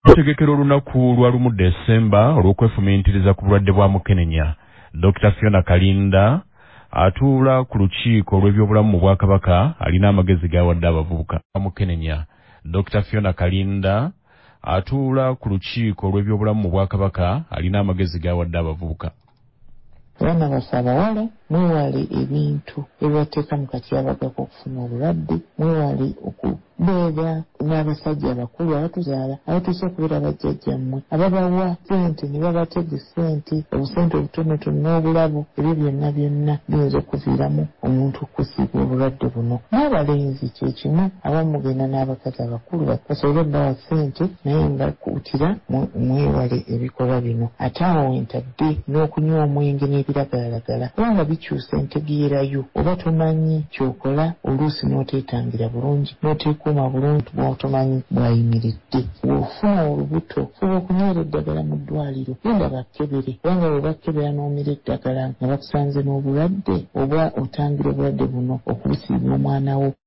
Tegekero olunaku lwa lumu Desemba olw'okwefumiitiriza ku bulwadde bwa Mukenenya. Dr. Fiona Kalinda atuula ku lukiiko olw'ebyobulamu mu Bwakabaka alina amagezi g'awadde abavubuka. Mukenenya. Dr. Fiona Kalinda atuula ku lukiiko olw'ebyobulamu mu Bwakabaka alina amagezi g'awadde abavubuka. Abaana baffe abawala mwewale ebintu ebibateeka mu katyabaga k'okufuna obulwadde, mwewale okubeera n'abasajja abakulu abatuzaala abatuuse okubeera bajjajjammwe ababawa ssente ne babatega ssente, obusente obutonotono n'obulabo, ebyo byonna biyinza okuviiramu omuntu okusiiga obulwadde buno. N'abalenzi kye kimu, abamu mugenda n'abakazi abakulu basobole okubawa ssente naye nga kuutira mwewale ebikolwa bino. Ate awo wentadde n'okunywa omwenge n'ebiragalalagala kubanga bikyusa entegeerayo oba tomanyi kyokola oluusi n'oteetangira bulungi n'oteekuuma bulungi bw'otomanyi bw'ayimiridde. Bw'ofuna olubuto fuba okunywera eddagala mu ddwaliro, genda bakkebere kubanga bwe bakkebera n'omira eddagala nga bakusanze n'obulwadde oba otangira obulwadde buno okubusiiga omwana wo.